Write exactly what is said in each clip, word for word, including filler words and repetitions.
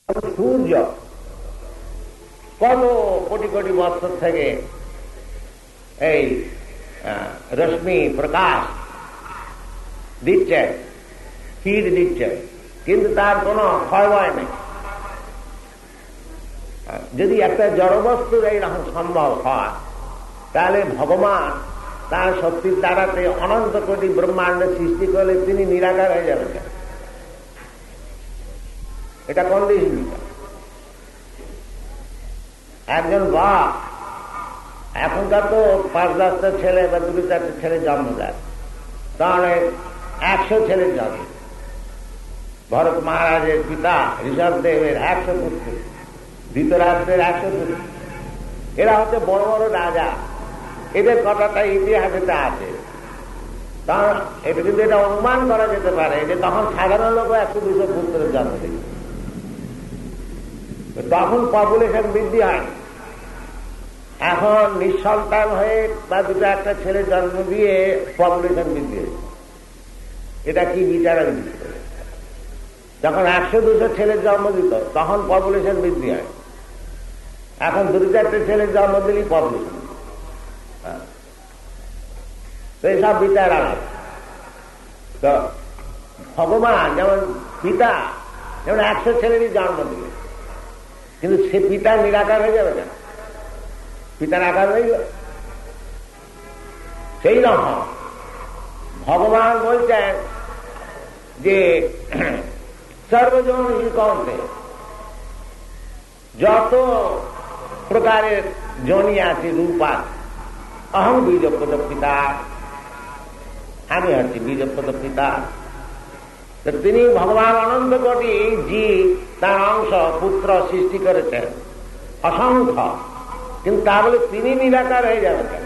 সূর্য কত কোটি কোটি বছর থেকে এই রশ্মি প্রকাশ দিচ্ছে, হিট দিচ্ছে, কিন্তু তার কোনো ক্ষয় ভয় নেই। যদি একটা জড়বস্তুর এইরকম সম্ভব হয়, তাহলে ভগবান তার শক্তির দ্বারাতে অনন্ত কোটি ব্রহ্মাণ্ডের সৃষ্টি করলে তিনি নিরাকার হয়ে যাবেন। এটা কন্ডিশন। একজন বাপ এখনকার তো পাঁচ দশটা ছেলে বা দুটো চারটে ছেলে জন্ম দেয়, তাহলে একশো ছেলের জন্ম। ভরত মহারাজের পিতা ঋষভদেবের একশো পুত্র, ধৃতরাষ্ট্রের একশো পুত্র, এরা হচ্ছে বড় বড় রাজা। এদের কথাটা ইতিহাসেতে আছে। কারণ এটা কিন্তু এটা অনুমান করা যেতে পারে যে তখন সাধারণ লোক একশো দুশো পুত্রের জন্ম দিল। তখন পপুলেশন বৃদ্ধি হয়। এখন নিঃসন্তান হয়ে বা দুটো একটা ছেলে জন্ম দিয়ে পপুলেশন বৃদ্ধি হয়েছে। এটা কি বিচারের বিষয়? যখন একশো দুশো ছেলের জন্ম দিত তখন পপুলেশন বৃদ্ধি হয়। এখন দুটো চারটে ছেলের জন্ম দিলেই পপুলেশন। তো এইসব বিচার আলাদা। তো ভগবান যেমন পিতা, যেমন একশো ছেলেরই জন্ম দিলে, কিন্তু সে পিতা নিরাকার হয়ে যাবে না, পিতার আকার হয়ে যাবে। সেই রকম ভগবান বলছেন যে সর্বজন কণ্ঠে যত প্রকারের জনি আছে, রূপ আছে, অহং বীজপ্রদ পিতা, আমি হচ্ছি বীজপ্রদ পিতা। তিনি ভগবান অনন্ত কোটি জীব তার অংশ পুত্র সৃষ্টি করেছেন অসংখ্য, কিন্তু তা বলে তিনি নিরাকার হয়ে যাবেন কেন?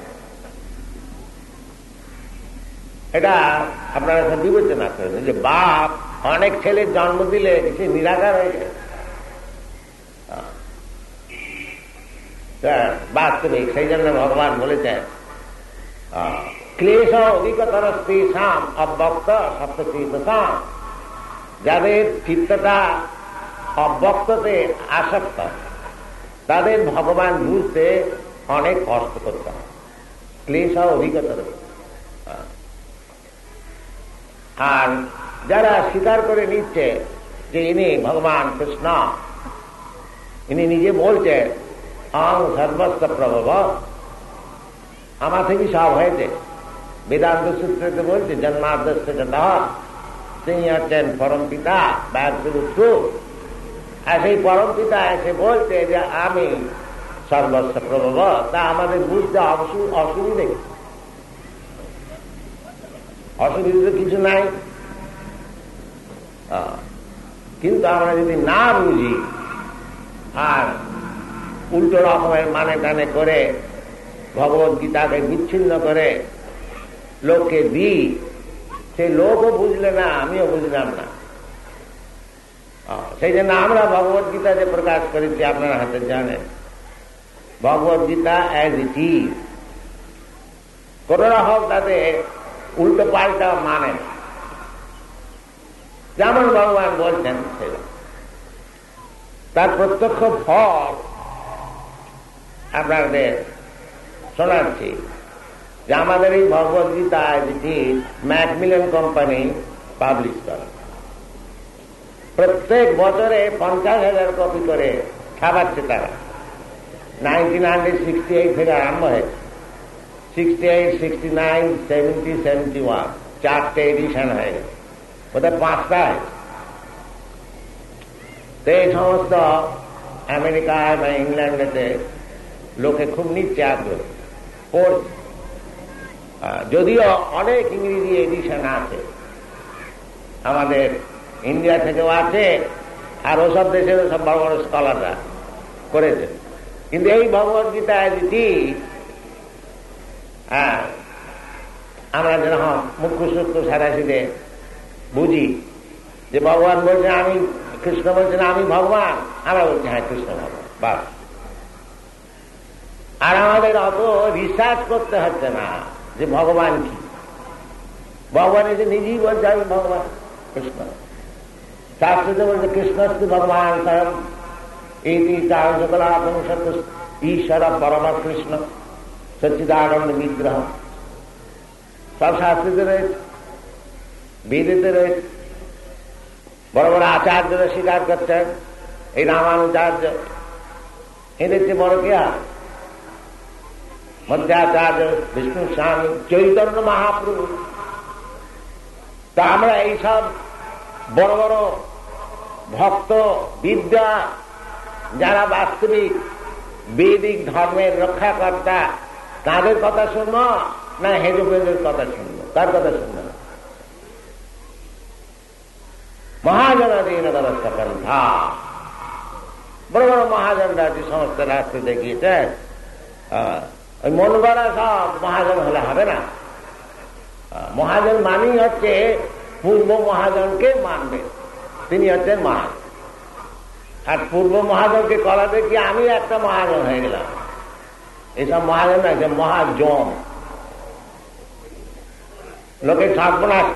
এটা আপনারা বিবেচনা করেন যে বাপ অনেক ছেলের জন্ম দিলে সে নিরাকার হয়ে যায়। বাস্তবিক সেই জন্য ভগবান বলেছেন ক্লেশ অধিকতর স্ত্রীসাম অব্যক্ত সপ্তশীতসাম, যাদের চিত্তটা অব্যক্ততে আসক্ত তাদের ভগবান বুঝতে অনেক কষ্ট করতে হয়। ক্লেশ অধিকতর। আর যারা স্বীকার করে নিচ্ছে যে ইনি ভগবান কৃষ্ণ, ইনি নিজে বলছেন আং সর্বস্ব প্রভব, আমার থেকে সব হয়েছে। বেদান্ত সূত্রতে বলছে জন্মাদ্যস্য জন্ম, তিনি হচ্ছেন পরম পিতা, ব্যাসুরু। আর সেই পরম পিতা এসে বলছে যে আমি সর্বস্ব প্রভব, তা আমাদের বুঝতে অসুবিধে অসুবিধা কিছু নাই। কিন্তু আমরা যদি না বুঝি আর উল্টো রকমের মানে টানে করে ভগবত গীতাকে বিচ্ছিন্ন করে লোককে দিই, সেই লোকও বুঝলে না, আমিও বুঝলাম না। সেই জন্য আমরা ভগবত গীতা যে প্রকাশ করেছি আপনারা হাতে জানেন, Bhagavad Gita as it is, কোন রকম তাতে উল্টো পাল্টা মানে না, যেমন ভগবান বলছেন সেটা তার প্রত্যক্ষ ফল আপনাদের শোনাচ্ছি। যে আমাদের এই ভগবত গীতা যেটি ম্যাকমিলান কোম্পানি পাবলিশ করে, প্রত্যেক বছরে পঞ্চাশ হাজার কপি করে ছাপাচ্ছে তারা। নাইনটিন হান্ড্রেড সিক্সটি এইট থেকে আরম্ভ হয়েছে, sixty eight, sixty nine, seventy, seventy one, চারটে এডিশন হয়ে গেছে, ওদের পাঁচটায়। তো এই সমস্ত আমেরিকায় বা ইংল্যান্ডেতে লোকে খুব নিচ্ছে আগ্রহ পড়ছে। যদিও অনেক ইংরেজি এডিশন আছে, আমাদের ইন্ডিয়া থেকেও আছে, আর ওসব দেশের সব বড় বড় স্কলাররা করেছে। কিন্তু এই ভগবত গীতা যেটি হ্যাঁ আমরা যেরকম মুখ্য সূত্র সারাশিতে বুঝি যে ভগবান বলছেন আমি, কৃষ্ণ বলছেন আমি ভগবান, আমরা বলছি হ্যাঁ কৃষ্ণ ভগবান, বাস। আর আমাদের অত রিসার্চ করতে হচ্ছে না যে ভগবান কি। ভগবান এসে নিজেই বলছে আমি ভগবান কৃষ্ণ। শাস্ত্রীতে বলছে কৃষ্ণস্তি ভগবান স্বয়ং এই চার সকলাপনিষৎ ঈশ্বর পরম কৃষ্ণ সচ্চিদানন্দ বিগ্রহ, সব শাস্ত্রীতে রয়েছে, বেদেতে রয়েছে। বড় বড় আচার্যরা স্বীকার করছেন। এই রামানুচার্য এদের চেয়ে বড় কে আর? মধ্যাচার্য, বিষ্ণু স্বামী, চৈতন্য মহাপ্রভু। তা আমরা এইসব বড় বড় ভক্ত বিদ্যা যারা বাস্তবিক বৈদিক ধর্মের রক্ষাকর্তা, তাদের কথা শুনব না হেজুপেদের কথা শুনব? তার কথা শুনব না। মহাজনাধীন ব্যবস্থা পন্থা, বড় বড় মহাজনরা যে সমস্ত রাস্তা দেখিয়েছেন, ওই মন গড়া সব মহাজন হলে হবে না। মহাজন মানেই হচ্ছে পূর্ব মহাজনকে মানবে, তিনি হচ্ছেন মহাজন। আর পূর্ব মহাজনকে করাবে কি আমি একটা মহাজন হয়ে গেলাম, এইসব মহাজন না, যে মহাজম লোকে সর্বনাশ।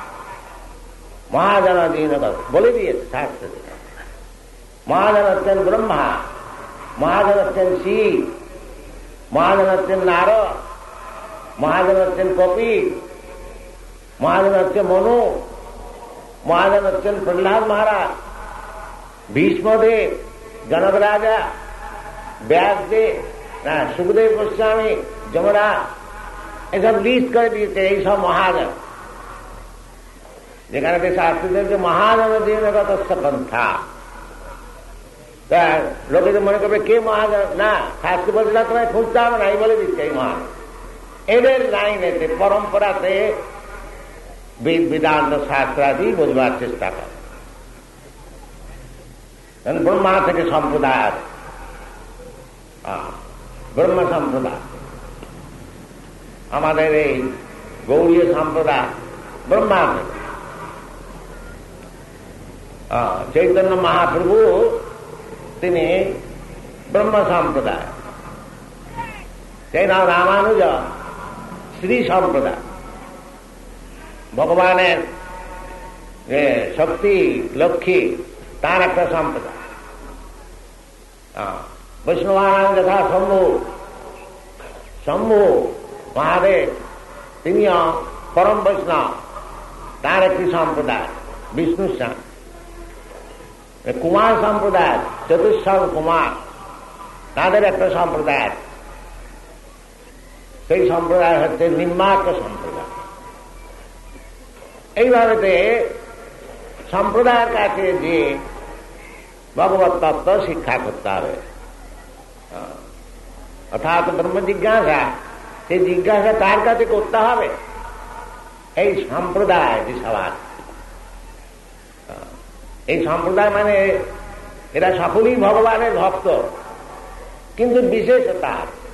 মহাজনাধীন বলে দিয়েছে শাস্ত্রে। মহাজন হচ্ছেন ব্রহ্মা, মহাজন হচ্ছেন শিব, মহাজন হচ্ছেন নারদ, মহাজন হচ্ছেন কপিল, মহাজন হচ্ছেন মনু, মহাজন হচ্ছেন প্রহ্লাদ মহারাজ, ভীষ্মদেব, জনক রাজা, ব্যাসদেব, সুখদেব গোস্বামী, যমরাজ, এসব লিস্ট করে দিয়েছে এইসব মহাজন। যেখানে শাস্ত্রীদেরকে মহাজন দিনগত পন্থা, লোকে তো মনে করবে কে মহাজন, না শাস্ত্র বলছে না, তোমায় খুঁজতে হবে না, এই বলে দিচ্ছে এই মহাজন। এদের লাইনেতে পরম্পরাতে বেদ বেদান্ত শাস্ত্রাদি বোঝবার চেষ্টা করে। ব্রহ্মা থেকে সম্প্রদায় আছে, ব্রহ্ম সম্প্রদায়। আমাদের এই গৌড়ীয় সম্প্রদায় ব্রহ্মা থেকে। চৈতন্য মহাপ্রভু তিনি ব্রহ্ম সম্প্রদায়, সেই নাম রামানুজ শ্রী সম্প্রদায়। ভগবানের শক্তি লক্ষ্মী তার একটা সম্প্রদায়। বৈষ্ণবানাম যথা শম্ভু, শম্ভু মহাদেব তিনিও পরম বৈষ্ণব, তার একটি সম্প্রদায় বিষ্ণু স্বামী। কুমার সম্প্রদায় চতুষ্শর কুমার, তাদের একটা সম্প্রদায়, সেই সম্প্রদায় হচ্ছে নিম্নার্ক সম্প্রদায়। এইভাবে সম্প্রদায়ের কাছে যে ভগবত তত্ত্ব শিক্ষা করতে হবে, অর্থাৎ ব্রহ্ম জিজ্ঞাসা, সেই জিজ্ঞাসা তার কাছে করতে হবে। এই সম্প্রদায় যে সবার, এই সম্প্রদায় মানে এরা সকলেই ভগবানের ভক্ত, কিন্তু বিশেষতা,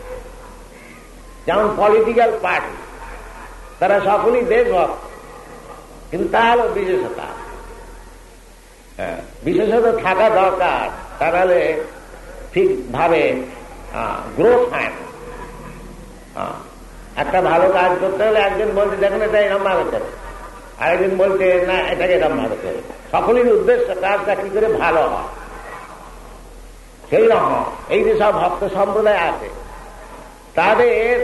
যেমন পলিটিক্যাল পার্টি, তারা সকলেই দেশভক্ত, কিন্তু তার বিশেষতা, বিশেষত থাকা দরকার, তাহলে ঠিকভাবে গ্রোথ হয় না। একটা ভালো কাজ করতে হলে একজন বলছে দেখুন এটা এরকম ভালো করে, আরেকজন বলছে না এটাকে এরকম ভালো করে। সকলের উদ্দেশ্য কাজটা কি করে ভালো হয়, সেই রকম এই যে সব ভক্ত সম্প্রদায় আছে, তাদের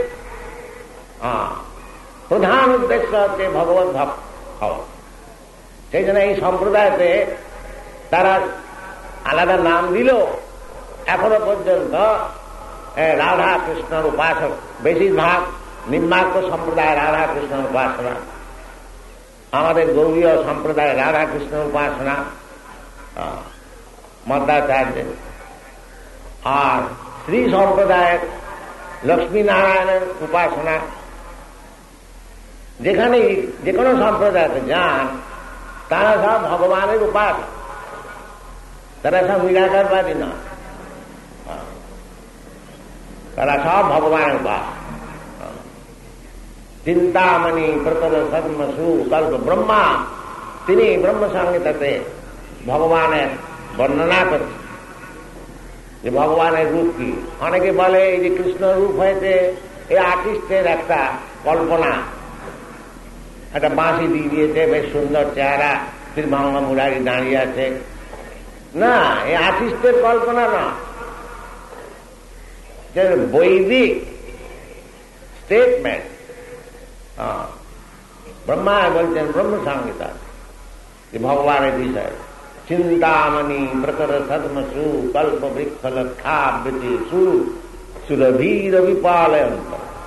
প্রধান উদ্দেশ্য হচ্ছে ভগবত ভক্ত হওয়া। সেই জন্য এই সম্প্রদায়তে তারা আলাদা নাম দিল, এখনো পর্যন্ত রাধা কৃষ্ণর উপাসক, বেশিরভাগ নিম্নার্ক সম্প্রদায় রাধা কৃষ্ণর উপাসনা, আমাদের গৌরীয় সম্প্রদায় রাধা কৃষ্ণর উপাসনা, মধ্যাচার্য, আর শ্রী সম্প্রদায়ের লক্ষ্মী নারায়ণের উপাসনা। যেখানে যে কোনো সম্প্রদায়তে যান তারা সব ভগবানের উপাসক, তারা সব নিরাকারবাদী না, তারা সব ভগবানের উপাসক। চিন্তামণি প্রতর সন্মসু কল্প ব্রহ্মা, তিনি ব্রহ্মসংহিতাতে ভগবানের বর্ণনা করছেন যে ভগবানের রূপ কি। অনেকে বলে এই যে কৃষ্ণ রূপ হয়েছে এই আর্টিস্টের একটা কল্পনা, একটা বাঁশি দিয়ে দিয়েছে, বেশ সুন্দর চেহারা, শ্রীভঙ্গ মুরারি দাঁড়িয়ে আছে, না, এই আর্টিস্টের কল্পনা না, যে বৈদিক স্টেটমেন্ট। ব্রহ্মা বলছেন ব্রহ্মসংহিতা যে ভগবানের বিষয়, চিন্তামণি প্রকর সদমসু কল্প বৃক্ষ লক্ষাবৃতি সু সুরভীর বিপালয়ন্ত।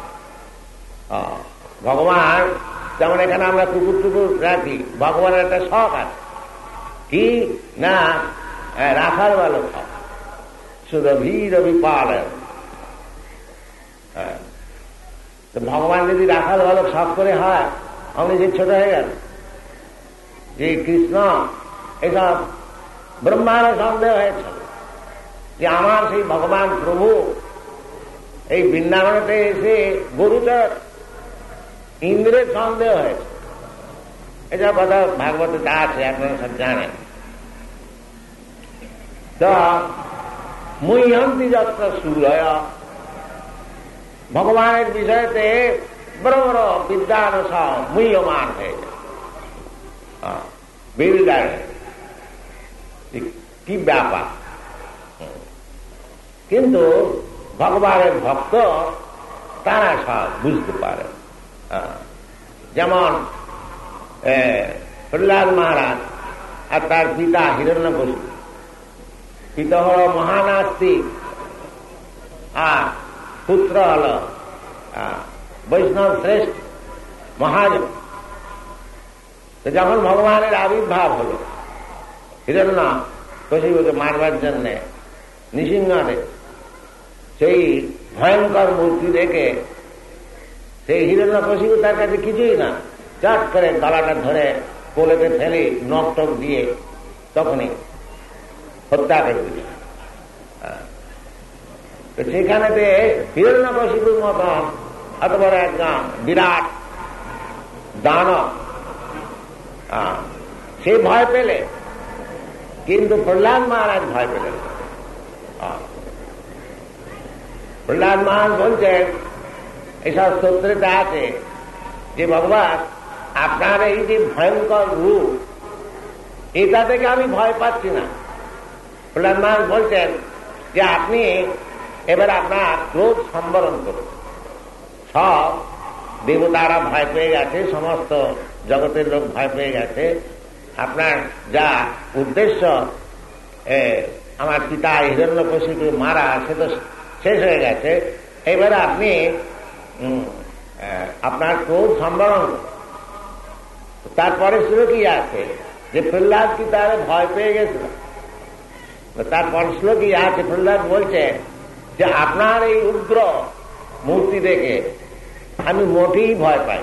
ভগবান যেমন এখানে আমরা কুকুর টুকুর রাখি, ভগবানের একটা শখ আছে, কি না রাখার ভালো শখ, সুরভীর বিপালয়ন্ত। ভগবান যদি রাখাল ভালো শখ করে হয়, আমি যে ছোট হয়ে গেল যে কৃষ্ণ এসব ব্রহ্মার সন্দেহ হয়েছিল যে আমার সেই ভগবান প্রভু এই বৃন্দাবনেতে এসে গরুচর, ইন্দ্রের সন্দেহ হয়েছে। এটা কথা ভাগবতে তা আছে, আপনারা সব জানেন। তো মুহ্যন্তি যত্র সুরয়, ভগবানের বিষয়তে বড় বড় বিদ্যান সব মুহ্যমান হয়ে যায়। বিল্ডার কি ব্যাপার, কিন্তু ভগবানের ভক্ত তারা সব বুঝতে পারে। যেমন প্রহ্লাদ মহারাজ আর তার পিতা হিরণ্যকশিপু, পিতা হল মহানাস্তিক আর পুত্র হল বৈষ্ণব শ্রেষ্ঠ মহাজন। তো যখন ভগবানের আবির্ভাব হল, হিরণ্য কশিপুকে মারবার জন্যে নৃসিংহদেব সেই ভয়ঙ্কর মূর্তি দেখে সেই হিরণ্যকশিপু তার কাছে কিছুই না, চাট করে গলাটা ধরে কোলেতে ফেলে নখ টক দিয়ে তখনই হত্যা করে দিল। তো সেখানেতে হিরণ্যকশিপুর মতন এত বড় একজন বিরাট দানব, সে ভয় পেলে, কিন্তু প্রহ্লাদ মহারাজ ভয় পেলেন। প্রহ্লাদ মহারাজ বলছেন, এসব স্তোত্রেতে আছে যে ভগবান আপনার এই যে ভয়ঙ্কর রূপ, এটা থেকে আমি ভয় পাচ্ছি না। প্রহ্লাদ মহারাজ বলছেন যে আপনি এবার আপনার ক্রোধ সম্বরণ করুন। সব দেবতারা ভয় পেয়ে গেছে, সমস্ত জগতের লোক ভয় পেয়ে গেছে, আপনার যা উদ্দেশ্য আমার পিতা হিরণ্যকশিপুকে মারা, সে তো শেষ হয়ে গেছে। এবারে আপনি আপনার ক্রোধ সম্বরণ করুন। তারপরে শ্লোক কি আছে যে প্রহ্লাদ কি তার ভয় পেয়ে গেছিল, তারপর শ্লোক কি আছে, প্রহ্লাদ বলছে যে আপনার এই উগ্র মূর্তি দেখে আমি মোটেই ভয় পাই,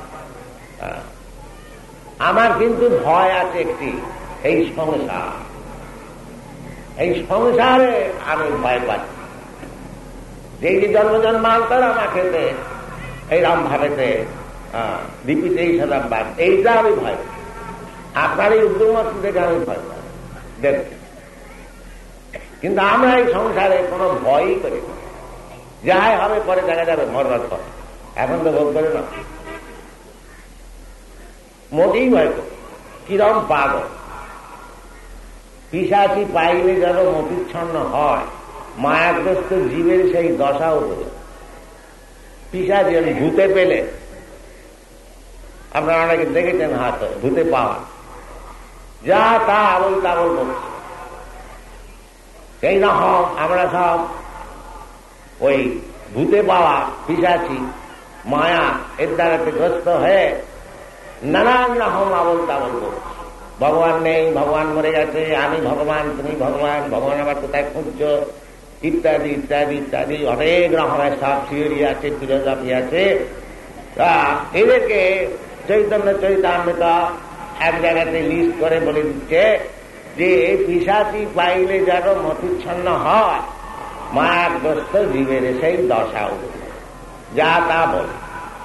আমার কিন্তু ভয় আছে একটি, এই সংসার, এই সংসারে আমি ভয় পাচ্ছি। যেই যে জন্ম জন্মান্তর আমাকে এইরকম ভাবেতে দীপিতে এই সদাবাদ, এইটা আমি ভয় পাই। আপনার এই উগ্রমূর্তি দেখে আমি ভয় পাই দেখছি, কিন্তু আমরা এই সংসারে কোনো ভয়ই করি না, যাই হবে পরে দেখা যাবে মরবার পর, এখন তো ভোগ করে না, মোটেই ভয় করি। কিরম পাগল, পিশাচি পাইলে যেন মতিচ্ছন্ন হয়, মায়াগ্রস্ত জীবের সেই দশাও বলে। পিশাচি ভূতে পেলে, আপনারা অনেকে দেখেছেন হাত ভূতে পাওয়া, যা তা আবল তাবল করছে। সেই রকম আমরা সব ওই ভূতে পাওয়া পিশাচি মায়া এর দ্বারাতে গ্রস্ত হয়ে নানান রকম আবল তাবল করছে। ভগবান নেই, ভগবান মরে গেছে, আমি ভগবান, তুমি ভগবান, ভগবান আবার কোথায় খুঁজছ, ইত্যাদি ইত্যাদি ইত্যাদি অনেক রকমের সব থিওরি আছে, ফিলোসফি আছে। এদেরকে চৈতন্য চৈতামৃত এক জায়গাতে লিস্ট করে বলে দিচ্ছে যে পিশাচি পাইলে যেন মতিচ্ছন্ন হয়, মায়াগ্রস্ত জীবের সেই দশা যা তা বলে।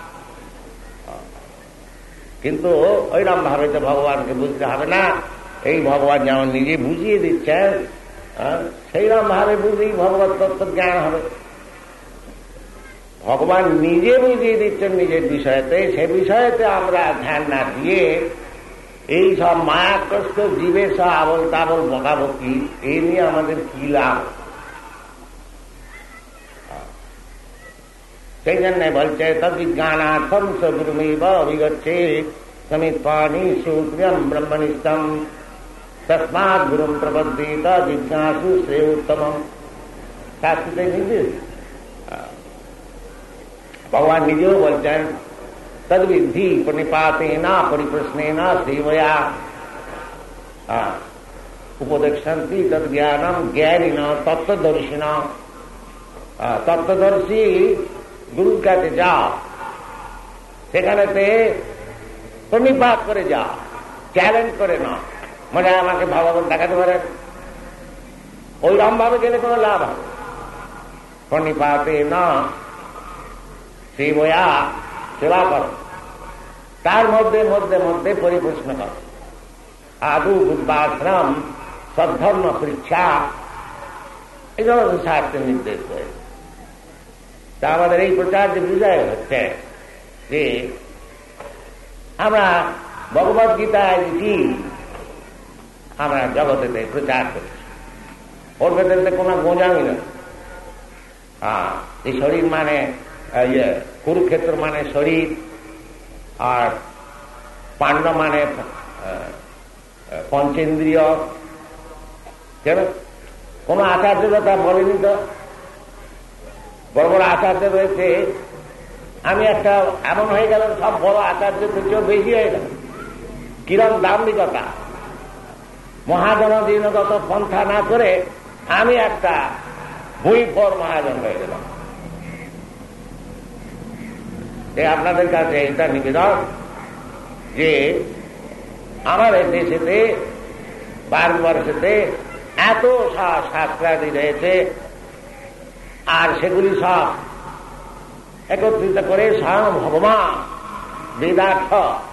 কিন্তু ওইরকম ভাবে তো ভগবানকে বুঝতে হবে না। এই ভগবান যেমন নিজে বুঝিয়ে দিচ্ছেন, সেইরকম ভাবে বুঝেই ভগবত তত্ত্ব জ্ঞান হবে। ভগবান নিজে বুঝিয়ে দিচ্ছেন নিজের বিষয়তে, সে বিষয়তে আমরা ধ্যান না দিয়ে এই সব মায়াগ্রস্ত জীবের সব আবল তাবল বকাবকি এই নিয়ে আমাদের কি লাভ? সেই জন্য বলছে তদ্বিজ্ঞানার্থম স গুরুমেব অভিগচ্ছেৎ সমিত্বানি সূত্রম ব্রহ্মনিষ্ঠম তস্মাৎ গুরুম প্রপদ্যেত জিজ্ঞাসু শ্রেয়োত্তমম। শাস্ত্রে নির্দেশ। ভগবান নিজেও বলছেন তদ্বিদ্ধি প্রণিপাতেন পরিপ্রশ্নেন সেবয়া উপদেক্ষন্তি তদ্জ্ঞানম জ্ঞানিন তত্ত্বদর্শিন। তত্ত্বদর্শী গুরুর কাছে যাও, সেখানেতে প্রণিপাত করে যাও, চ্যালেঞ্জ করে না, মানে আমাকে ভগবান দেখাতে পারেন, ওইরকম ভাবে গেলে কোনো লাভ হবে। প্রণিপাতে না সেবয়া, সেবা করো, তার মধ্যে মধ্যে মধ্যে পরিপ্রশ্ন করো। আদু বুদ্ধাশ্রম সদ্ধর্ম পরীক্ষা, এগুলো শাস্ত্রের নির্দেশ রয়েছে। তা আমাদের এই প্রচার যে বিষয় হচ্ছে যে আমরা ভগবত গীতায় কি আমরা জগতেতে প্রচার করছি, ওর ভেতরে কোনো গোঁজামি না। হ্যাঁ, এই শরীর মানে ইয়ে কুরুক্ষেত্র মানে শরীর, আর পাণ্ড মানে পঞ্চেন্দ্রিয়। কেন কোন আচার্যরা তা বলেনি তো? বড় বড় আচার্য রয়েছে, আমি একটা এমন হয়ে গেল, সব বড় আচার্য থেকেও বেশি হয়ে গেল। কিরম দাম্ভিকতা! মহাজনদিনগত পন্থা না করে আমি একটা ভূঁইফোর মহাজন হয়ে গেলাম। আপনাদের কাছে এটা নিবেদন যে আমাদের দেশেতে ভারতবর্ষেতে এত শাস্ত্রাদি রয়েছে, আর সেগুলি সব একত্রিত করে স্বয়ং ভগবান বেদার্থ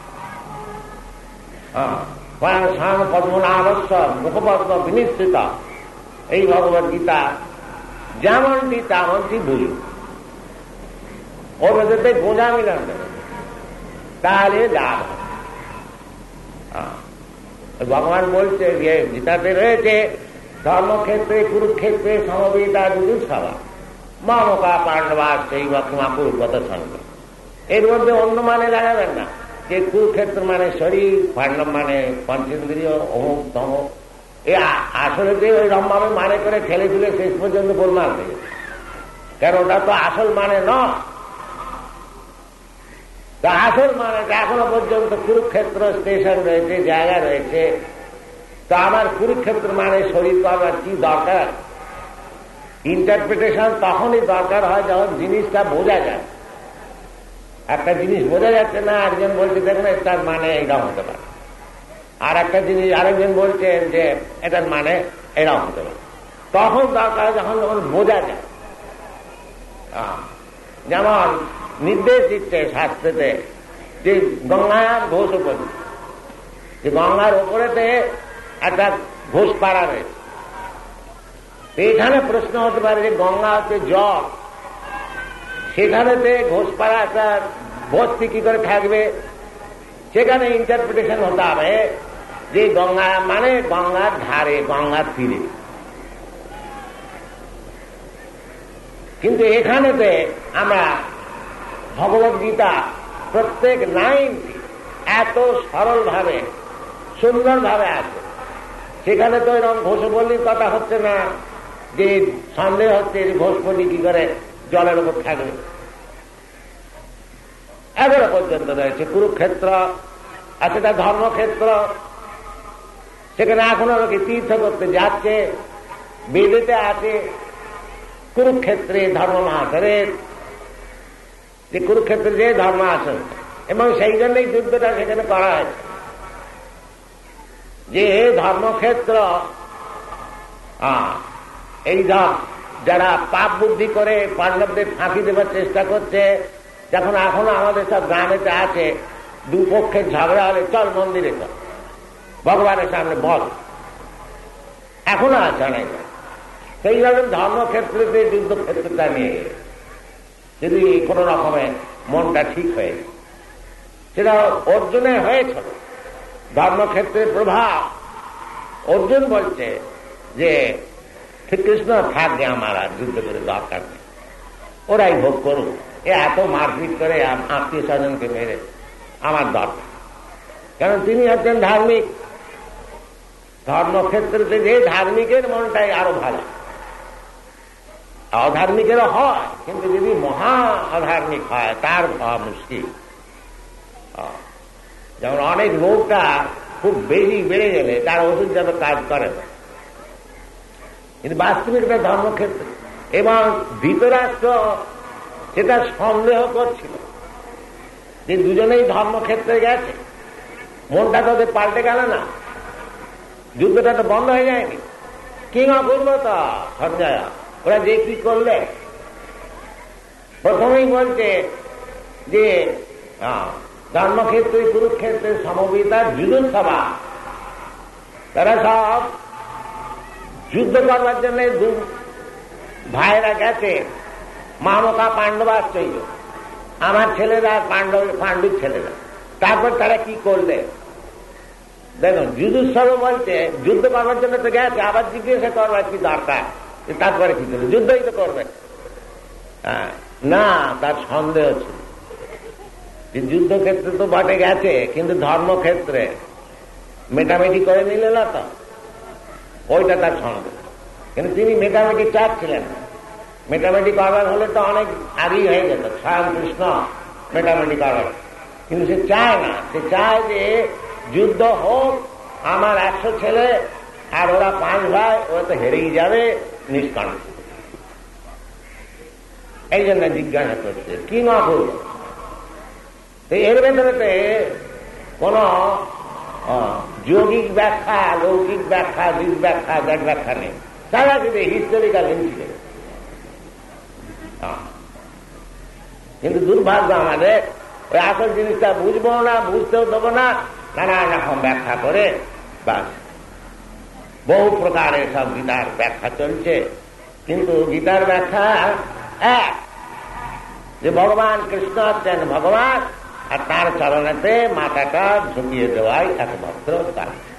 স্বয়ং পদ্মনাভস্য মুখপদ্ম বিনিশ্চিত এই ভগবত গীতা যেমনটি তেমনটি বলি, ওর মধ্যে গোঁজা মিলান দেবে, তাহলে লাভ। ভগবান বলছে যে গীতাতে রয়েছে ধর্মক্ষেত্রে কুরুক্ষেত্রে সমবেতা যুযুৎসবা মমকা পাণ্ডবা সেই বক্ষমাকুর্গত সঙ্গ। এর মধ্যে অন্য মানে লাগাবেন না যে কুরুক্ষেত্র মানে শরীর, পাণ্ডব মানে পঞ্চেন্দ্রিয়, অমুক তমুক। এ আসলে যে ওই রমভাবে মানে করে ঠেলে তুলে শেষ পর্যন্ত গোলমাল হয়ে গেছে, কারণ ওটা তো আসল মানে নয়। তা আসল মানে এখনো পর্যন্ত কুরুক্ষেত্র স্টেশন রয়েছে, জায়গা রয়েছে। তো আমার কুরুক্ষেত্র মানে শরীর তো আমার কি দরকার? ইন্টারপ্রিটেশন তখনই দরকার হয় যখন জিনিসটা বোঝা যায়। একটা জিনিস বোঝা যাচ্ছে না, একজন বলছে দেখুন এটার মানে এরকম হতে পারে, আর একটা জিনিস আরেকজন বলছেন যে এটার মানে এরকম হতে পারে। তখন দরকার যখন যখন বোঝা যায়। যেমন নির্দেশ দিচ্ছে শাস্ত্রেতে যে গঙ্গার ঘোষ উপরে, যে গঙ্গার উপরেতে একটা ঘোষ পাড়া রয়েছে। এখানে প্রশ্ন হতে পারে যে গঙ্গা হচ্ছে জল, সেখানেতে ঘোষপাড়া একটা বস্তি কি করে থাকবে? সেখানে ইন্টারপ্রিটেশন হতে হবে যে গঙ্গা মানে গঙ্গার ধারে, গঙ্গার তীরে। কিন্তু এখানেতে আমরা ভগবত গীতা প্রত্যেক লাইনটি এত সরল ভাবে সুন্দর ভাবে আছে, সেখানে তো এরকম ঘোষপল্লির কথা হচ্ছে না যে সন্দেহ হচ্ছে ঘোষপল্লি কি করে জলের উপর থাকবে। এগারো পর্যন্ত রয়েছে কুরুক্ষেত্র, আর সেটা ধর্মক্ষেত্র। সেখানে এখনো লোকে তীর্থ করতে যাচ্ছে। বেদেতে আছে কুরুক্ষেত্রে ধর্ম মহাসরের, যে কুরুক্ষেত্রে যে ধর্ম আসন, এবং সেই জন্যই যুদ্ধটা সেখানে করা হয়েছে যে ধর্মক্ষেত্র এই যারা পাপ বুদ্ধি করে পাণ্ডবদের ফাঁকি দেবার চেষ্টা করছে, যখন এখনো আমাদের সব গ্রামেতে আছে, দুপক্ষের ঝগড়া হলে চল মন্দিরে চল, ভগবানের সামনে বল, এখনো আছে অনেক। সেইভাবে ধর্মক্ষেত্রে যুদ্ধক্ষেত্রটা নিয়ে যদি কোন রকমের মনটা ঠিক হয়ে সেটা অর্জুনে হয়েছিল, ধর্মক্ষেত্রের প্রভাব। অর্জুন বলছে যে শ্রীকৃষ্ণ থাকবে, আমার আর যুদ্ধ করে দরকার নেই, ওরাই ভোগ করুক, এ এত মারপিট করে আত্মীয় স্বজনকে মেরে আমার দরকার। কারণ তিনি হচ্ছেন ধার্মিক। ধর্মক্ষেত্রে যে ধার্মিকের মনটাই আরো ভালো। অধার্মিকেরও হয়, কিন্তু যদি মহা অধার্মিক হয় তার হওয়া মুশকিল। যেমন অনেক রোগটা খুব বেশি বেড়ে গেলে তার ওষুধ যাবে কাজ করে না, কিন্তু বাস্তবিকতা ধর্মক্ষেত্রে। এবং ধৃতরাষ্ট্র সেটা সন্দেহ করছিল যে দুজনেই ধর্মক্ষেত্রে গেছে, মনটা তাদের পাল্টে গেল না, যুদ্ধটা তো বন্ধ হয়ে যায়নি। কি না করবো তা সঞ্জয়, ওরা যে কি করলে প্রথমেই বলছে যে ধর্মক্ষেত্রে কুরুক্ষেত্রে সমবেতার যুদ্ধসভা, তারা সব যুদ্ধ করবার জন্য দু ভাইরা গেছে, মামকা পাণ্ডবাশ্চর্য, আমার ছেলেরা পাণ্ডব পাণ্ডুর ছেলেরা। তারপর তারা কি করলে দেখুন, যুদ্ধোৎসব বলছে যুদ্ধ করবার জন্য তো গেছে, আবার জিজ্ঞাসা করবার কি দরকার, তারপরে কি করবে, যুদ্ধই তো করবে না। তার সন্দেহ ছিল যে যুদ্ধক্ষেত্রে তো বটে গেছে, কিন্তু ধর্মক্ষেত্রে মেটামেটি করে নিলে না তো, ওইটা তার সন্দেহ। কিন্তু তিনি মেটামেটি চাচ্ছিলেন না। মেটামেটি করবার হলে তো অনেক আগেই হয়ে যেত, স্বয়ং কৃষ্ণ মেটামেটি করবার, কিন্তু সে চায় না। সে চায় যে যুদ্ধ হোক, আমার একশো ছেলে আর ওরা পাঁচ ভাই, ওরা তো হেরেই যাবে নিষ্কাণ্ড। এই জন্য জিজ্ঞাসা করছে কি না করব। এর ভেতরে কোন যৌগিক ব্যাখ্যা, লৌকিক ব্যাখ্যা, দিক ব্যাখ্যা, ব্যাক ব্যাখ্যা নেই, সারা কিন্তু হিস্টোরিক্যাল ইনসিডেন্ট। কিন্তু দুর্ভাগ্য আমাদের, ওই আসল জিনিসটা বুঝবো না, বুঝতেও দেবো না, নানা রকম ব্যাখ্যা করে বাস। বহু প্রকারের সব গীতার ব্যাখ্যা চলছে, কিন্তু গীতার ব্যাখ্যা এক, যে ভগবান কৃষ্ণ হচ্ছেন ভগবান, আর তার চরণেতে মাথাটা ঝুঁকিয়ে দেওয়াই একমাত্র কাজ।